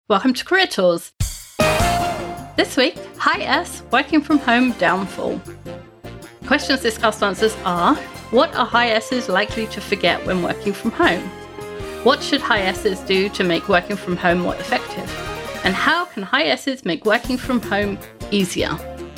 Welcome to Career Tools. This week, High S, working from home downfall. Questions discussed answers are: what are High S's likely to forget when working from home? What should High S's do to make working from home more effective? And how can High S's make working from home easier?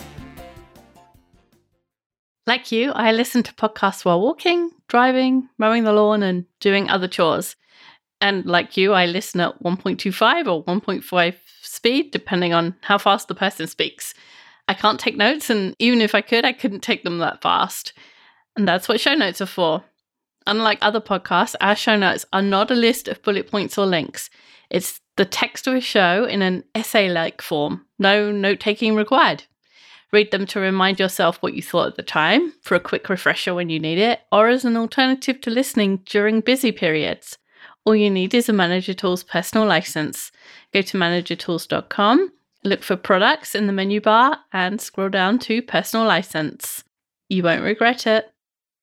Like you, I listen to podcasts while walking, driving, mowing the lawn, and doing other chores. And like you, I listen at 1.25 or 1.5 speed, depending on how fast the person speaks. I can't take notes, and even if I could, I couldn't take them that fast. And that's what show notes are for. Unlike other podcasts, our show notes are not a list of bullet points or links. It's the text of a show in an essay-like form. No note-taking required. Read them to remind yourself what you thought at the time, for a quick refresher when you need it, or as an alternative to listening during busy periods. All you need is a Manager Tools personal license. Go to managertools.com, look for products in the menu bar, and scroll down to personal license. You won't regret it.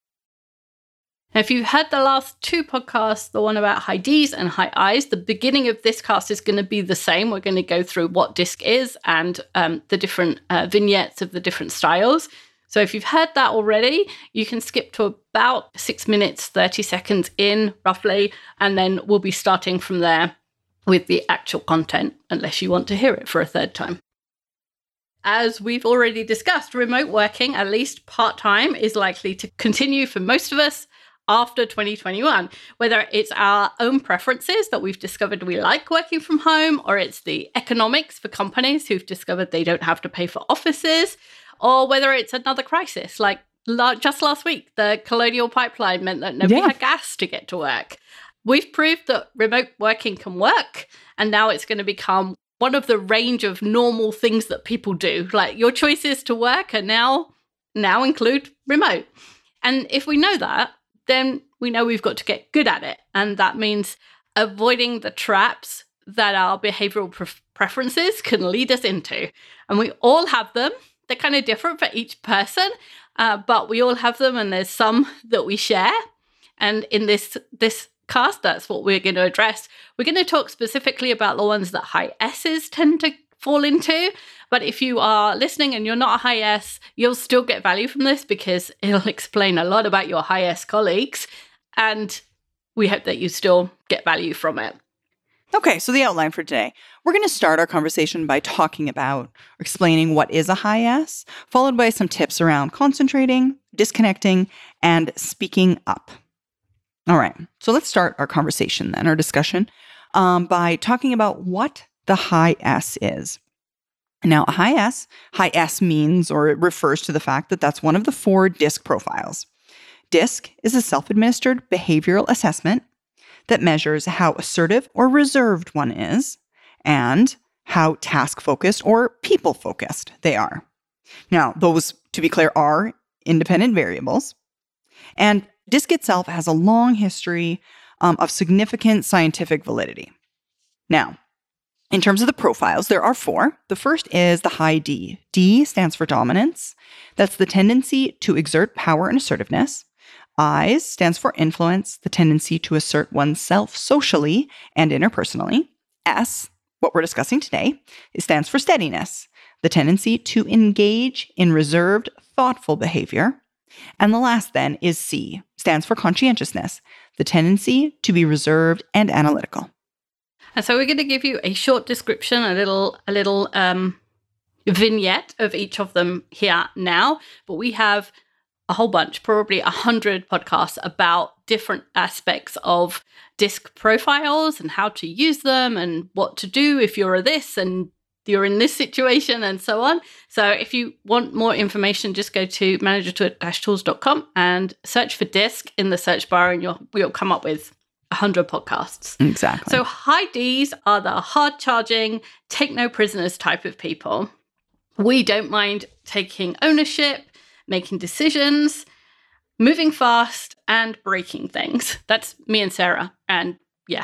Now, if you've heard the last two podcasts, the one about high Ds and high Is, the beginning of this cast is going to be the same. We're going to go through what DISC is and the different vignettes of the different styles. So if you've heard that already, you can skip to about 6 minutes, 30 seconds in, roughly, and then we'll be starting from there with the actual content, unless you want to hear it for a third time. As we've already discussed, remote working, at least part-time, is likely to continue for most of us after 2021, whether it's our own preferences that we've discovered we like working from home, or it's the economics for companies who've discovered they don't have to pay for offices, or whether it's another crisis, like just last week, the Colonial Pipeline meant that nobody had gas to get to work. We've proved that remote working can work, and now it's going to become one of the range of normal things that people do. Like, your choices to work are now include remote. And if we know that, then we know we've got to get good at it. And that means avoiding the traps that our behavioral preferences can lead us into. And we all have them. They're kind of different for each person, but we all have them, and there's some that we share. And in this cast, that's what we're going to address. We're going to talk specifically about the ones that high S's tend to fall into. But if you are listening and you're not a high S, you'll still get value from this, because it'll explain a lot about your high S colleagues. And we hope that you still get value from it. Okay, so the outline for today. We're going to start our conversation by talking about or explaining what is a high S, followed by some tips around concentrating, disconnecting, and speaking up. All right, so let's start our conversation then, our discussion, by talking about what the high S is. Now, a high S means, or it refers to the fact that that's one of the 4 DISC profiles. DISC is a self-administered behavioral assessment that measures how assertive or reserved one is and how task-focused or people-focused they are. Now, those, to be clear, are independent variables. And DISC itself has a long history of significant scientific validity. Now, in terms of the profiles, there are 4. The first is the high D. D stands for dominance. That's the tendency to exert power and assertiveness. I stands for influence, the tendency to assert oneself socially and interpersonally. S, what we're discussing today, it stands for steadiness, the tendency to engage in reserved, thoughtful behavior. And the last then is C, stands for conscientiousness, the tendency to be reserved and analytical. And so we're going to give you a short description, a little vignette of each of them here now, but we have a whole bunch, probably 100 podcasts about different aspects of DISC profiles and how to use them and what to do if you're this and you're in this situation and so on. So if you want more information, just go to manager-tools.com and search for DISC in the search bar, and you'll come up with 100 podcasts. Exactly. So high Ds are the hard-charging, take-no-prisoners type of people. We don't mind taking ownership, making decisions, moving fast, and breaking things. That's me and Sarah. And yeah.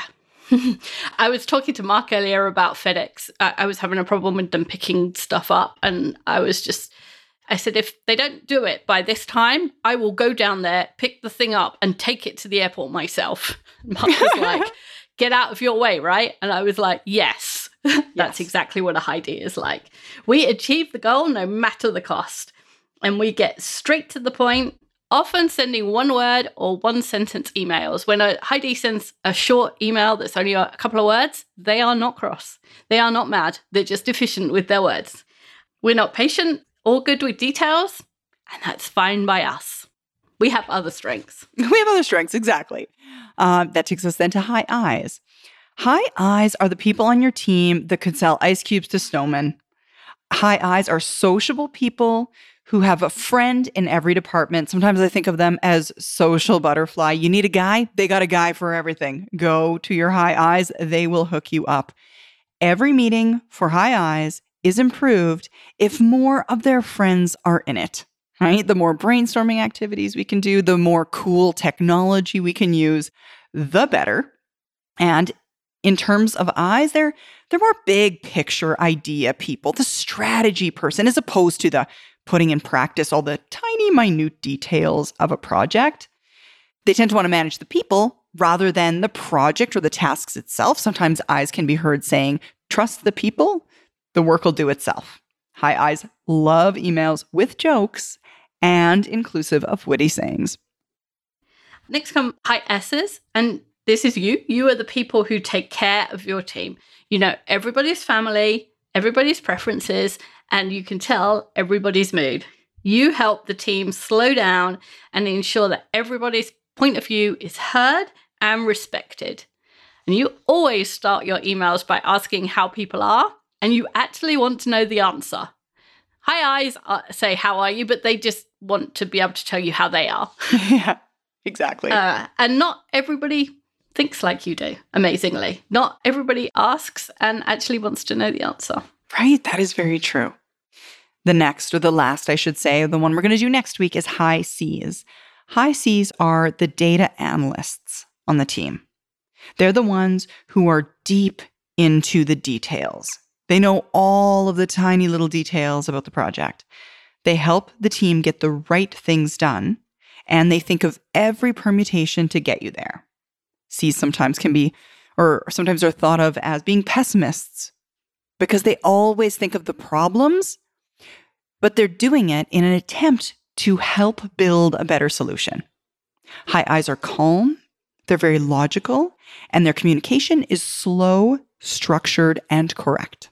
I was talking to Mark earlier about FedEx. I was having a problem with them picking stuff up. And I said, if they don't do it by this time, I will go down there, pick the thing up, and take it to the airport myself. Mark was like, get out of your way, right? And I was like, yes. That's exactly what a high D is like. We achieve the goal no matter the cost. And we get straight to the point, often sending one word or one sentence emails. When a high D sends a short email that's only a couple of words, they are not cross. They are not mad. They're just efficient with their words. We're not patient or good with details, and that's fine by us. We have other strengths. We have other strengths, exactly. That takes us then to high I's. High I's are the people on your team that could sell ice cubes to snowmen. High I's are sociable people who have a friend in every department. Sometimes I think of them as social butterfly. You need a guy? They got a guy for everything. Go to your high I's. They will hook you up. Every meeting for high I's is improved if more of their friends are in it, right? The more brainstorming activities we can do, the more cool technology we can use, the better. And in terms of I's, they're more big picture idea people, the strategy person, as opposed to the putting in practice all the tiny, minute details of a project. They tend to want to manage the people rather than the project or the tasks itself. Sometimes I's can be heard saying, trust the people, the work will do itself. High I's love emails with jokes and inclusive of witty sayings. Next come high S's, and this is you. You are the people who take care of your team. You know everybody's family, everybody's preferences, and you can tell everybody's mood. You help the team slow down and ensure that everybody's point of view is heard and respected. And you always start your emails by asking how people are, and you actually want to know the answer. High I's say, how are you? But they just want to be able to tell you how they are. Yeah, exactly. And not everybody thinks like you do, amazingly. Not everybody asks and actually wants to know the answer. Right, that is very true. The next, or the last, I should say, the one we're going to do next week is high C's. High C's are the data analysts on the team. They're the ones who are deep into the details. They know all of the tiny little details about the project. They help the team get the right things done, and they think of every permutation to get you there. C's sometimes can be, or sometimes are thought of as being pessimists because they always think of the problems, but they're doing it in an attempt to help build a better solution. High I's are calm, they're very logical, and their communication is slow, structured, and correct.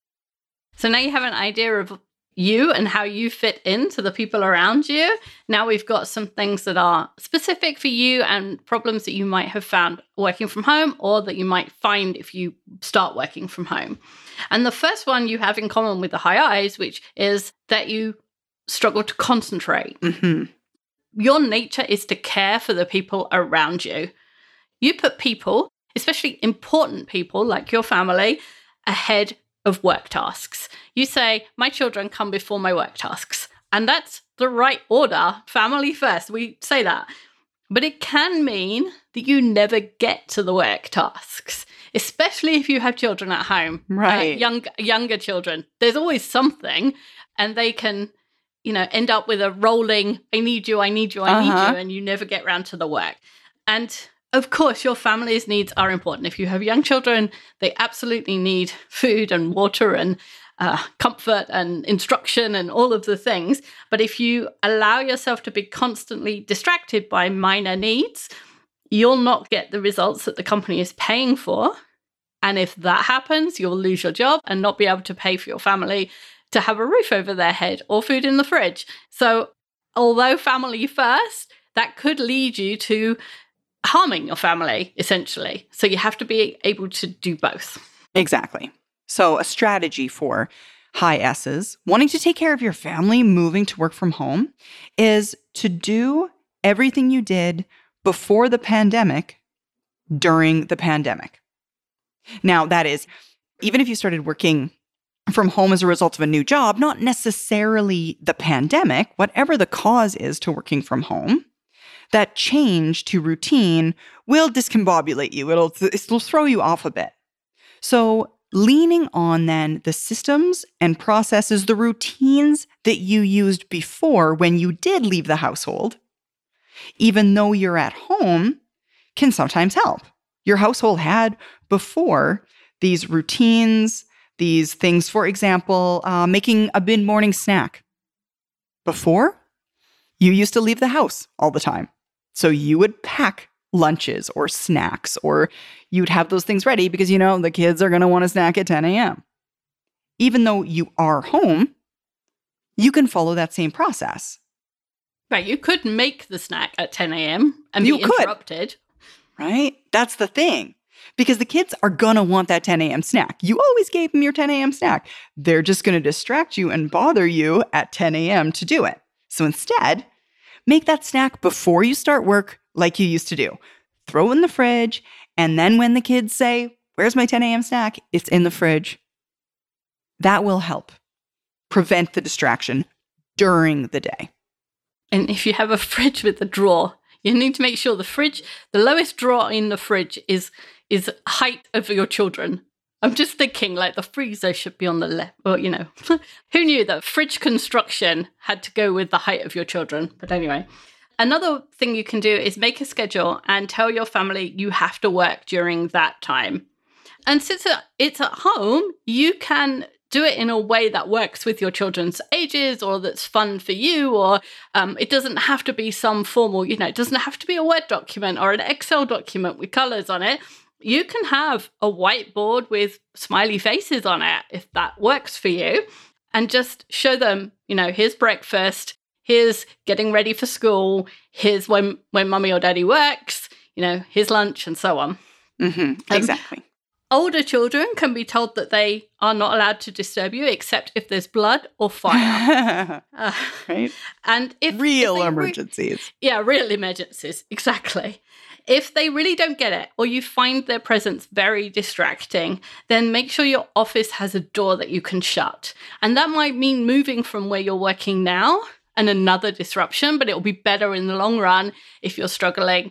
So now you have an idea of you and how you fit into the people around you. Now we've got some things that are specific for you and problems that you might have found working from home or that you might find if you start working from home. And the first one you have in common with the high I's, which is that you struggle to concentrate. Mm-hmm. Your nature is to care for the people around you. You put people, especially important people like your family, ahead of work tasks. You say, my children come before my work tasks. And that's the right order, family first. We say that. But it can mean that you never get to the work tasks, especially if you have children at home, right? Younger children. There's always something, and they can, end up with a rolling, I need you, need you, and you never get around to the work. And of course, your family's needs are important. If you have young children, they absolutely need food and water and comfort and instruction and all of the things. But if you allow yourself to be constantly distracted by minor needs, you'll not get the results that the company is paying for. And if that happens, you'll lose your job and not be able to pay for your family to have a roof over their head or food in the fridge. So although family first, that could lead you to harming your family, essentially. So you have to be able to do both. Exactly. So a strategy for high S's wanting to take care of your family moving to work from home is to do everything you did before the pandemic during the pandemic. Now, that is, even if you started working from home as a result of a new job, not necessarily the pandemic, whatever the cause is to working from home, that change to routine will discombobulate you. It'll throw you off a bit. So leaning on then the systems and processes, the routines that you used before when you did leave the household, even though you're at home, can sometimes help. Your household had before these routines, these things, for example, making a mid-morning snack. Before, you used to leave the house all the time. So you would pack lunches or snacks, or you'd have those things ready because, the kids are going to want a snack at 10 a.m. Even though you are home, you can follow that same process. Right, you could make the snack at 10 a.m. and be interrupted. Right? That's the thing. Because the kids are going to want that 10 a.m. snack. You always gave them your 10 a.m. snack. They're just going to distract you and bother you at 10 a.m. to do it. So instead, make that snack before you start work like you used to do. Throw it in the fridge, and then when the kids say, "Where's my 10 a.m. snack?" it's in the fridge. That will help prevent the distraction during the day. And if you have a fridge with a drawer, you need to make sure the lowest drawer in the fridge is height of your children. I'm just thinking like the freezer should be on the left. Well, who knew that fridge construction had to go with the height of your children? But anyway, another thing you can do is make a schedule and tell your family you have to work during that time. And since it's at home, you can do it in a way that works with your children's ages or that's fun for you, or it doesn't have to be some formal, it doesn't have to be a Word document or an Excel document with colors on it. You can have a whiteboard with smiley faces on it if that works for you, and just show them, here's breakfast, here's getting ready for school, here's when mummy or daddy works, here's lunch, and so on. Exactly. Older children can be told that they are not allowed to disturb you except if there's blood or fire. Right. And if real emergencies. Real emergencies. Exactly. If they really don't get it, or you find their presence very distracting, then make sure your office has a door that you can shut. And that might mean moving from where you're working now and another disruption, but it will be better in the long run if you're struggling.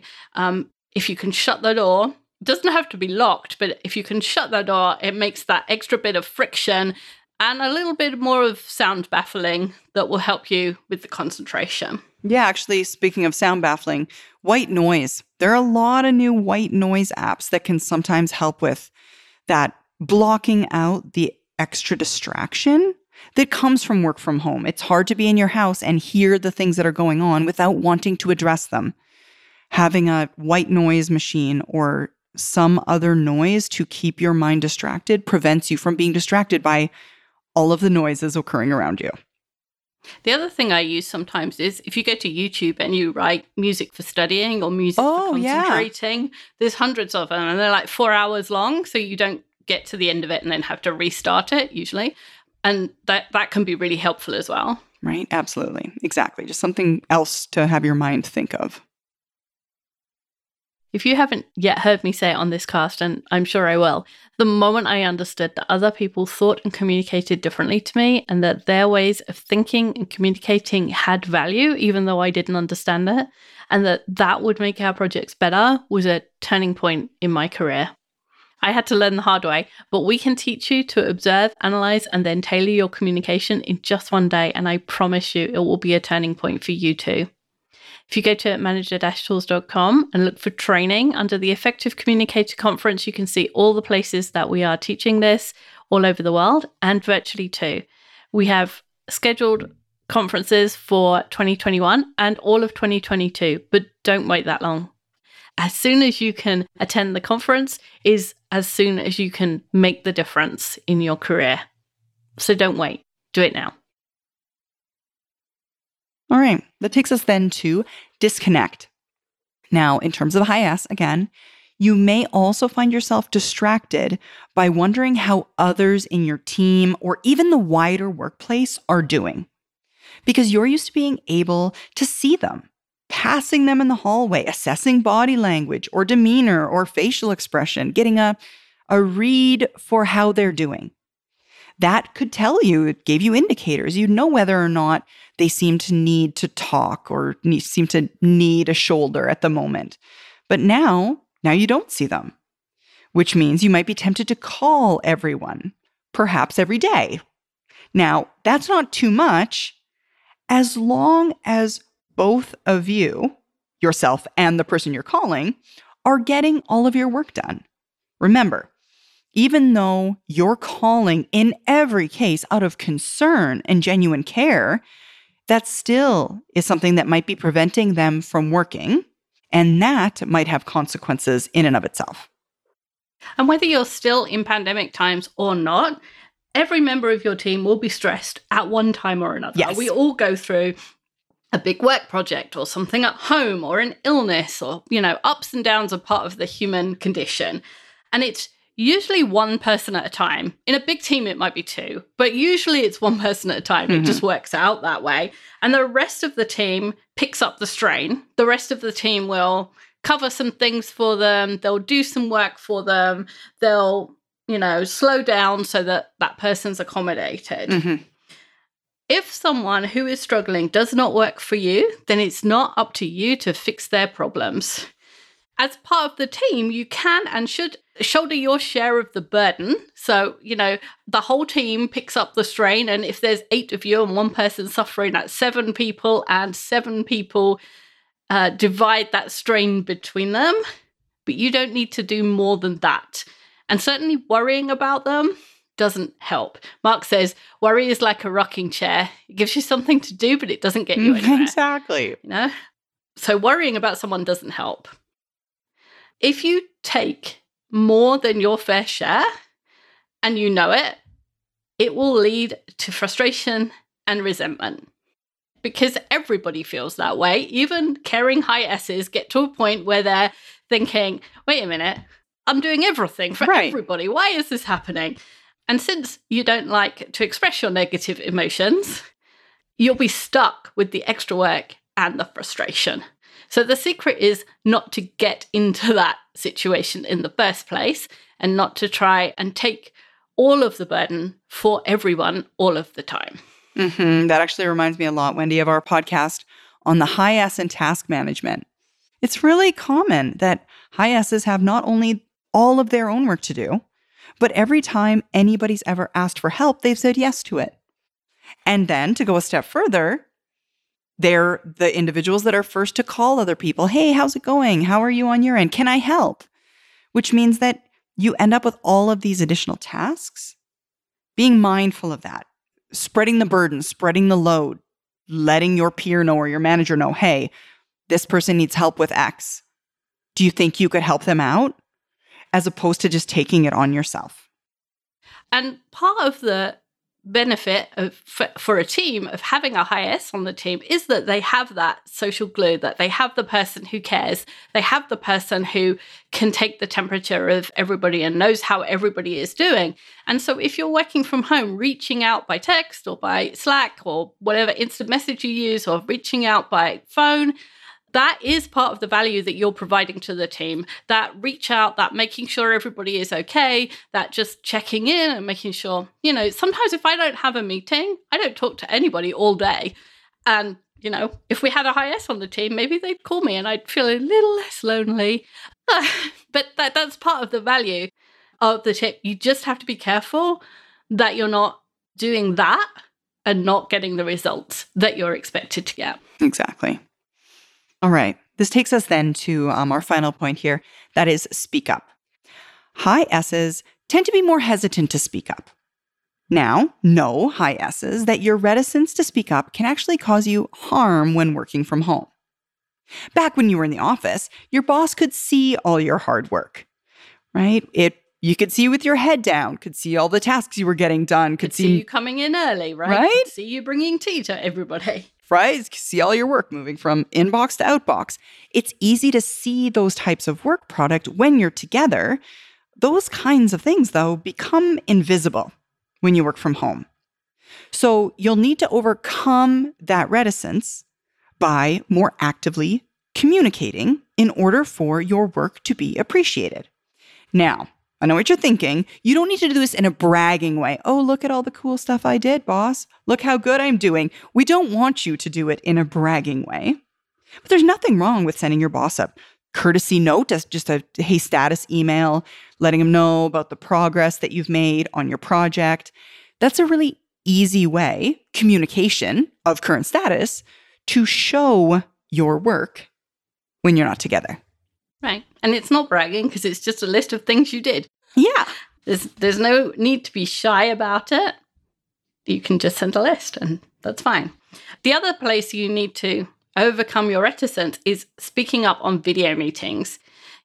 If you can shut the door, it doesn't have to be locked, but if you can shut the door, it makes that extra bit of friction and a little bit more of sound baffling that will help you with the concentration. Yeah, actually, speaking of sound baffling, white noise. There are a lot of new white noise apps that can sometimes help with that, blocking out the extra distraction that comes from work from home. It's hard to be in your house and hear the things that are going on without wanting to address them. Having a white noise machine or some other noise to keep your mind distracted prevents you from being distracted by all of the noises occurring around you. The other thing I use sometimes is if you go to YouTube and you write music for studying or music for concentrating, there's hundreds of them and they're like 4 hours long. So you don't get to the end of it and then have to restart it usually. And that can be really helpful as well. Right. Absolutely. Exactly. Just something else to have your mind think of. If you haven't yet heard me say it on this cast, and I'm sure I will, the moment I understood that other people thought and communicated differently to me and that their ways of thinking and communicating had value, even though I didn't understand it, and that would make our projects better, was a turning point in my career. I had to learn the hard way, but we can teach you to observe, analyze, and then tailor your communication in just one day, and I promise you it will be a turning point for you too. If you go to manager-tools.com and look for training under the Effective Communicator Conference, you can see all the places that we are teaching this all over the world and virtually too. We have scheduled conferences for 2021 and all of 2022, but don't wait that long. As soon as you can attend the conference is as soon as you can make the difference in your career. So don't wait. Do it now. All right, that takes us then to disconnect. Now, in terms of high S, again, you may also find yourself distracted by wondering how others in your team or even the wider workplace are doing. Because you're used to being able to see them, passing them in the hallway, assessing body language or demeanor or facial expression, getting a read for how they're doing. That could tell you, it gave you indicators. You'd know whether or not they seem to need to talk or seem to need a shoulder at the moment. But now you don't see them, which means you might be tempted to call everyone, perhaps every day. Now, that's not too much as long as both of you, yourself and the person you're calling, are getting all of your work done. Remember, Even though you're calling in every case out of concern and genuine care, that still is something that might be preventing them from working, and that might have consequences in and of itself. And whether you're still in pandemic times or not, every member of your team will be stressed at one time or another. Yes. We all go through a big work project or something at home or an illness or, ups and downs are part of the human condition. And it's usually one person at a time. In a big team, it might be two, but usually it's one person at a time. It just works out that way. And the rest of the team picks up the strain. The rest of the team will cover some things for them. They'll do some work for them. They'll, slow down so that that person's accommodated. If someone who is struggling does not work for you, then it's not up to you to fix their problems. As part of the team, you can and should shoulder your share of the burden. So, the whole team picks up the strain. And if there's 8 of you and one person suffering, that's 7 people, and 7 people divide that strain between them. But you don't need to do more than that. And certainly worrying about them doesn't help. Mark says, worry is like a rocking chair. It gives you something to do, but it doesn't get you anywhere. Exactly. So worrying about someone doesn't help. If you take more than your fair share and you know it, it will lead to frustration and resentment. Because everybody feels that way. Even caring high S's get to a point where they're thinking, wait a minute, I'm doing everything for everybody. Why is this happening? And since you don't like to express your negative emotions, you'll be stuck with the extra work and the frustration. So the secret is not to get into that situation in the first place and not to try and take all of the burden for everyone all of the time. That actually reminds me a lot, Wendy, of our podcast on the high S and task management. It's really common that high S's have not only all of their own work to do, but every time anybody's ever asked for help, they've said yes to it. And then to go a step further, they're the individuals that are first to call other people. Hey, how's it going? How are you on your end? Can I help? Which means that you end up with all of these additional tasks. Being mindful of that, spreading the burden, spreading the load, letting your peer know or your manager know, hey, this person needs help with X. Do you think you could help them out? As opposed to just taking it on yourself. And part of the benefit for a team of having a high S on the team is that they have that social glue, that they have the person who cares, they have the person who can take the temperature of everybody and knows how everybody is doing. And so if you're working from home, reaching out by text or by Slack or whatever instant message you use, or reaching out by phone, that is part of the value that you're providing to the team. That reach out, that making sure everybody is okay, that just checking in and making sure, sometimes if I don't have a meeting, I don't talk to anybody all day. And, if we had a high S on the team, maybe they'd call me and I'd feel a little less lonely. But that's part of the value of the tip. You just have to be careful that you're not doing that and not getting the results that you're expected to get. Exactly. All right. This takes us then to our final point here. That is speak up. High S's tend to be more hesitant to speak up. Now, know, high S's, that your reticence to speak up can actually cause you harm when working from home. Back when you were in the office, your boss could see all your hard work, right? You could see you with your head down, could see all the tasks you were getting done, could see you coming in early, right? Right? Could see you bringing tea to everybody. Right? See all your work moving from inbox to outbox. It's easy to see those types of work product when you're together. Those kinds of things, though, become invisible when you work from home. So you'll need to overcome that reticence by more actively communicating in order for your work to be appreciated. Now, I know what you're thinking. You don't need to do this in a bragging way. Oh, look at all the cool stuff I did, boss. Look how good I'm doing. We don't want you to do it in a bragging way. But there's nothing wrong with sending your boss a courtesy note, just a hey status email, letting them know about the progress that you've made on your project. That's a really easy way, communication of current status, to show your work when you're not together. Right. And it's not bragging because it's just a list of things you did. Yeah. There's no need to be shy about it. You can just send a list and that's fine. The other place you need to overcome your reticence is speaking up on video meetings.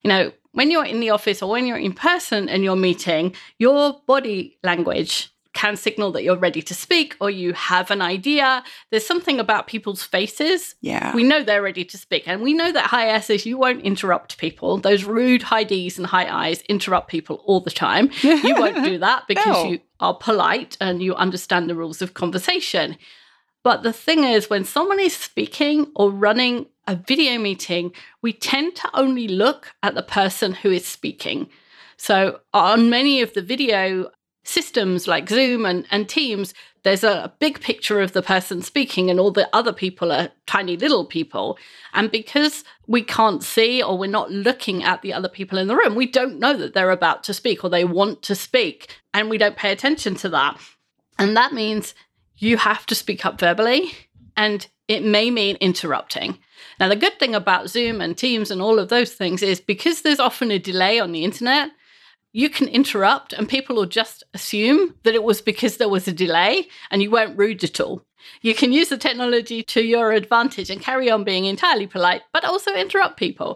When you're in the office or when you're in person and you're meeting, your body language can signal that you're ready to speak or you have an idea. There's something about people's faces. Yeah. We know they're ready to speak. And we know that high S's, you won't interrupt people. Those rude high D's and high I's interrupt people all the time. You won't do that because you are polite and you understand the rules of conversation. But the thing is, when someone is speaking or running a video meeting, we tend to only look at the person who is speaking. So on many of the video systems like Zoom and Teams, there's a big picture of the person speaking and all the other people are tiny little people. And because we can't see or we're not looking at the other people in the room, we don't know that they're about to speak or they want to speak, and we don't pay attention to that. And that means you have to speak up verbally, and it may mean interrupting. Now, the good thing about Zoom and Teams and all of those things is because there's often a delay on the internet, you can interrupt and people will just assume that it was because there was a delay and you weren't rude at all. You can use the technology to your advantage and carry on being entirely polite, but also interrupt people.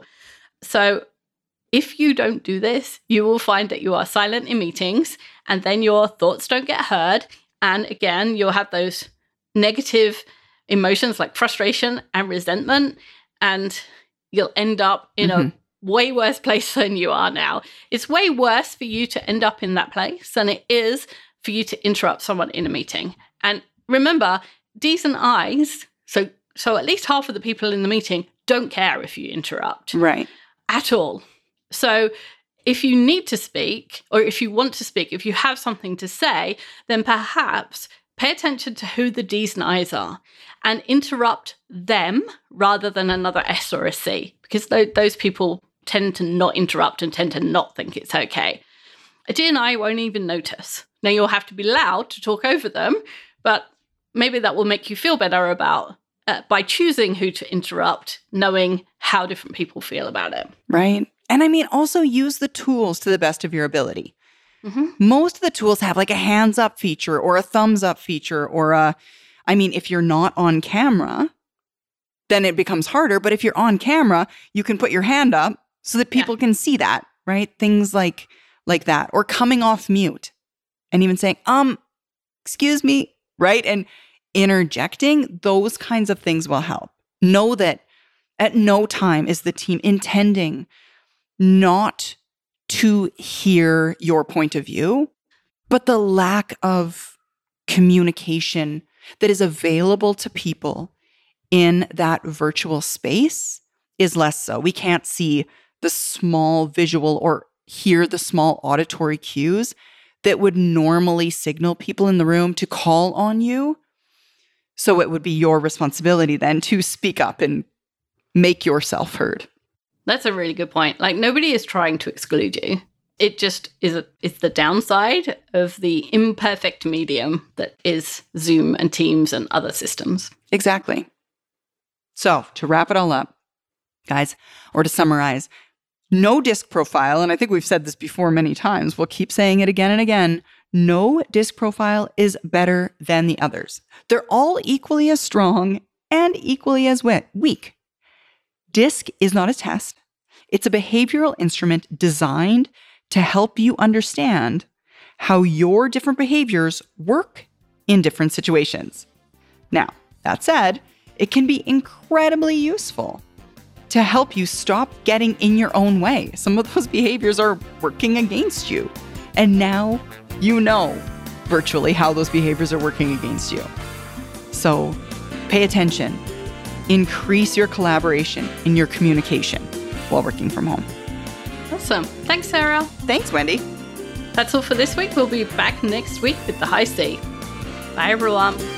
So if you don't do this, you will find that you are silent in meetings and then your thoughts don't get heard. And again, you'll have those negative emotions like frustration and resentment, and you'll end up in a way worse place than you are now. It's way worse for you to end up in that place than it is for you to interrupt someone in a meeting. And remember, D's and I's, so at least half of the people in the meeting don't care if you interrupt. Right. At all. So if you need to speak, or if you want to speak, if you have something to say, then perhaps pay attention to who the D's and I's are and interrupt them rather than another S or a C, because those people tend to not interrupt and tend to not think it's okay. A D and I won't even notice. Now, you'll have to be loud to talk over them, but maybe that will make you feel better about by choosing who to interrupt, knowing how different people feel about it. Right. And I mean, also use the tools to the best of your ability. Most of the tools have like a hands up feature or a thumbs up feature or if you're not on camera, then it becomes harder. But if you're on camera, you can put your hand up so that people can see that, right? Things like that, or coming off mute and even saying, excuse me, right? And interjecting, those kinds of things will help. Know that at no time is the team intending not to hear your point of view, but the lack of communication that is available to people in that virtual space is less so. We can't see the small visual or hear the small auditory cues that would normally signal people in the room to call on you. So it would be your responsibility then to speak up and make yourself heard. That's a really good point. Like, nobody is trying to exclude you. It just is the downside of the imperfect medium that is Zoom and Teams and other systems. Exactly. So to wrap it all up, guys, or to summarize, no disc profile, and I think we've said this before many times, we'll keep saying it again and again, no disc profile is better than the others. They're all equally as strong and equally as weak. DISC is not a test. It's a behavioral instrument designed to help you understand how your different behaviors work in different situations. Now, that said, it can be incredibly useful to help you stop getting in your own way. Some of those behaviors are working against you. And now you know virtually how those behaviors are working against you. So pay attention. Increase your collaboration in your communication while working from home. Awesome. Thanks, Sarah. Thanks, Wendy. That's all for this week. We'll be back next week with the High C. Bye, everyone.